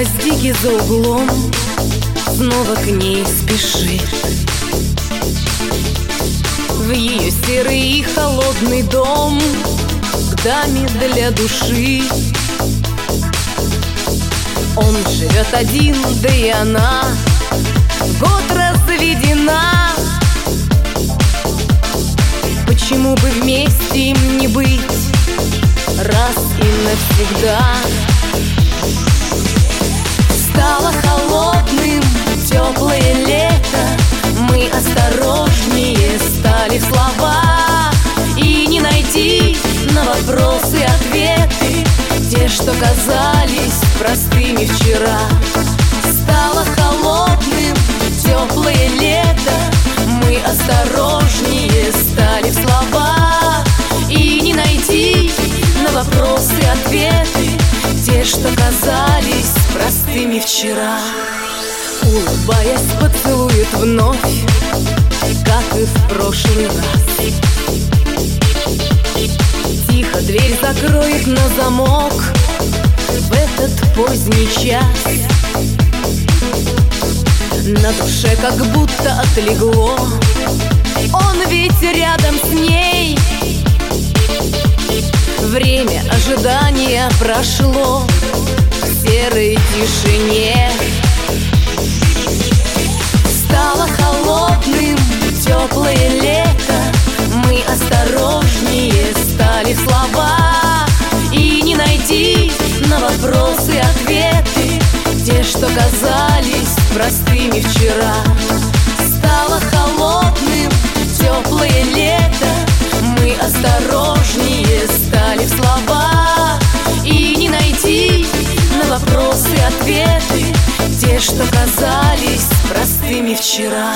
гвоздики за углом снова к ней спешит. В ее серый и холодный дом к даме для души. Он живет один, да и она год разведена. Почему бы вместе им не быть раз и навсегда? Стало холодным теплое лето, мы осторожнее стали в слова, и не найти на вопросы ответы, те, что казались простыми вчера. Стало холодным теплое лето, мы осторожнее стали в слова, и не найти на вопросы ответы, те, что казались простыми вчера. Улыбаясь, поцелует вновь, как и в прошлый раз. Тихо дверь закроет на замок в этот поздний час. На душе как будто отлегло, он ведь рядом с ней. Время ожидания прошло в серой тишине. Стало холодным теплое лето, мы осторожнее стали в слова, и не найти на вопросы ответы, те, что казались простыми вчера. Стало холодным теплое лето, мы осторожнее стали в слова, и не найти на вопросы ответы, те, что казались простыми вчера.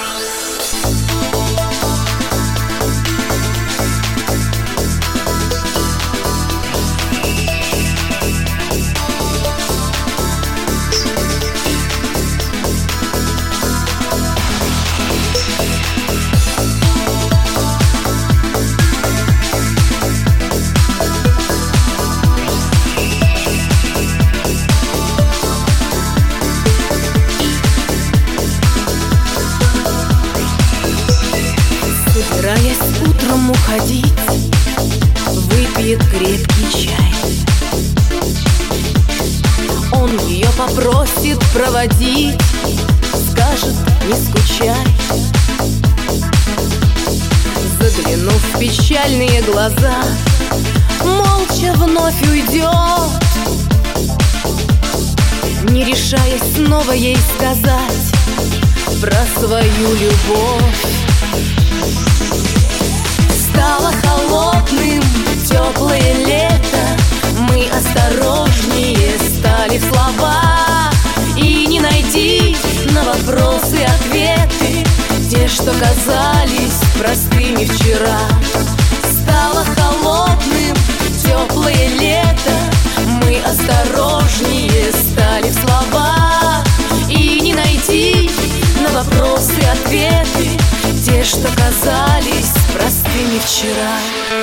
Собираясь утром уходить, выпьет крепкий чай. Он ее попросит проводить, скажет: не скучай. Заглянув в печальные глаза, молча вновь уйдет, не решаясь снова ей сказать про свою любовь. Стало холодным теплое лето, мы осторожнее стали в слова, и не найти на вопросы ответы, те, что казались простыми вчера. Стало холодным теплое лето, мы осторожнее стали в слова, и не найти на вопросы ответы, те, что казались простыми вчера.